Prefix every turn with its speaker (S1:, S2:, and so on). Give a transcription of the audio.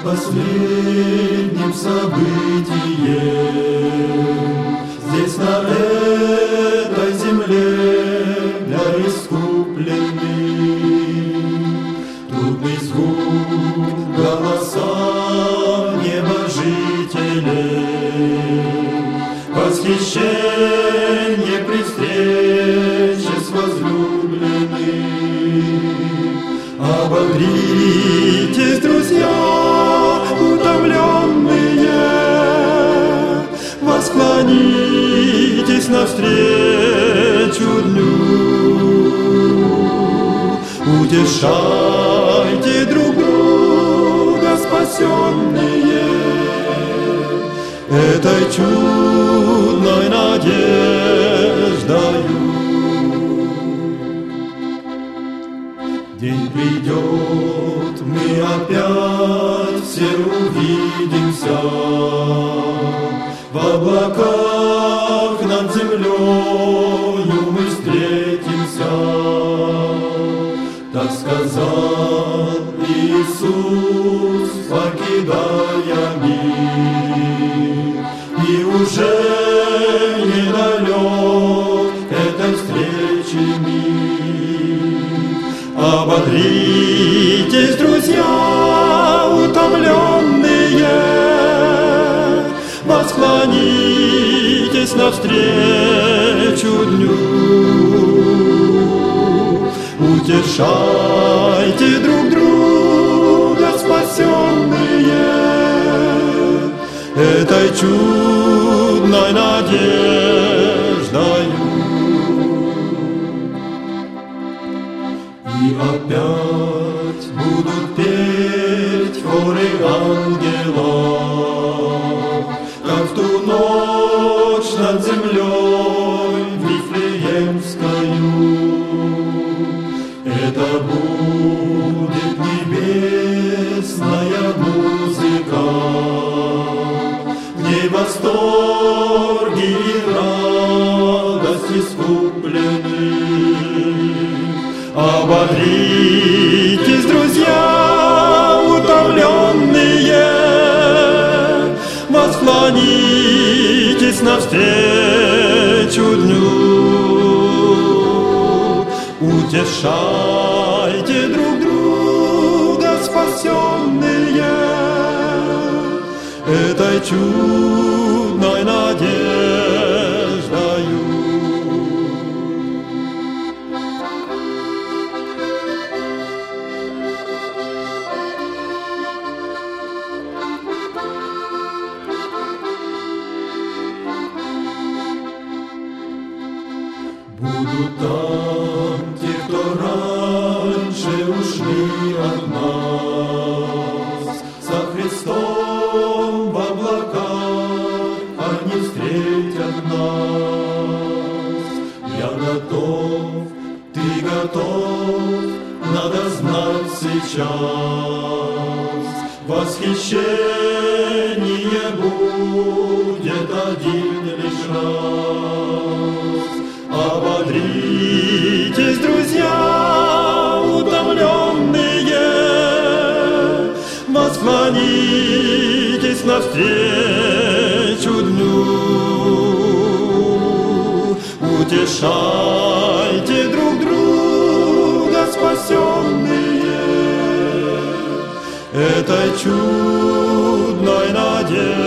S1: последним событием. Здесь на этой земле для искупленных трудный звук голоса небожителей, восхищение при встрече с возлюбленным. Ободритесь, друзья, утомленные, восклонитесь навстречу дню, утешайте друг друга, спасенные, этой чудной надеждою. День придет, мы опять все увидимся, в облаках над землею мы встретимся. Так сказал Иисус, покидая мир, и уже недалек этой встречи мир. Ободритесь, друзья, утомленные, восклонитесь навстречу дню, утешайте друг друга, спасенные, этой чудной надеждою. И опять будут петь хоры ангелов, как в ту ночь над землей Вифлеемскою. Это будет небесная музыка, в ней восторги и радость искупленных. Ободритесь, друзья, утомленные, восклонитесь навстречу дню, утешайте друг друга, спасенные, этой чудной надеждою. Будут там те, кто раньше ушли от нас, со Христом в облаках они встретят нас. Я готов, ты готов, надо знать сейчас, восхищение будет один лишь раз. Ободритесь, друзья, утомленные, восклонитесь навстречу дню, утешайте друг друга, спасенные, этой чудной надеждой.